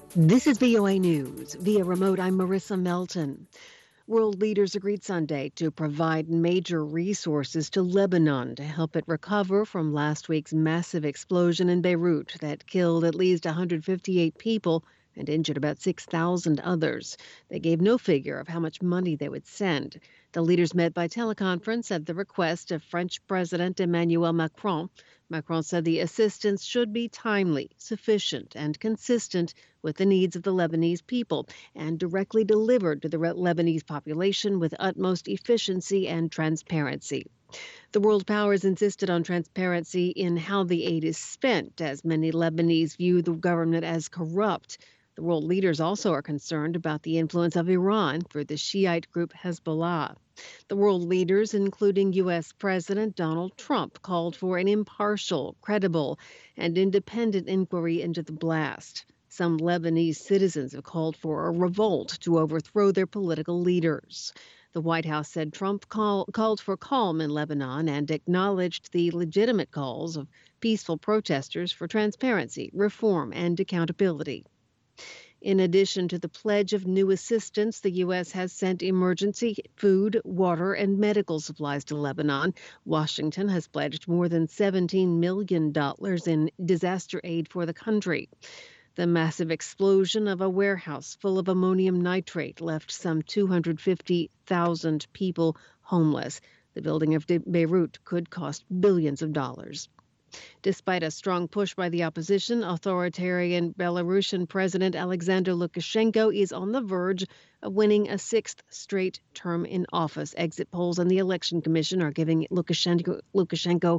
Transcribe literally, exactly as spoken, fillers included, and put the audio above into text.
This is V O A News. Via remote, I'm Marissa Melton. World leaders agreed Sunday to provide major resources to Lebanon to help it recover from last week's massive explosion in Beirut that killed at least one hundred fifty-eight people and injured about six thousand others. They gave no figure of how much money they would send. The leaders met by teleconference at the request of French President Emmanuel Macron. Macron said the assistance should be timely, sufficient, and consistent with the needs of the Lebanese people and directly delivered to the Lebanese population with utmost efficiency and transparency. The world powers insisted on transparency in how the aid is spent, as many Lebanese view the government as corrupt. The world leaders also are concerned about the influence of Iran through the Shiite group Hezbollah. The world leaders, including U S. President Donald Trump, called for an impartial, credible, and independent inquiry into the blast. Some Lebanese citizens have called for a revolt to overthrow their political leaders. The White House said Trump call, called for calm in Lebanon and acknowledged the legitimate calls of peaceful protesters for transparency, reform, and accountability. In addition to the pledge of new assistance, the U S has sent emergency food, water, and medical supplies to Lebanon. Washington has pledged more than seventeen million dollars in disaster aid for the country. The massive explosion of a warehouse full of ammonium nitrate left some two hundred fifty thousand people homeless. The building of Beirut could cost billions of dollars. Despite a strong push by the opposition, authoritarian Belarusian President Alexander Lukashenko is on the verge of winning a sixth straight term in office. Exit polls and the Election Commission are giving Lukashenko, Lukashenko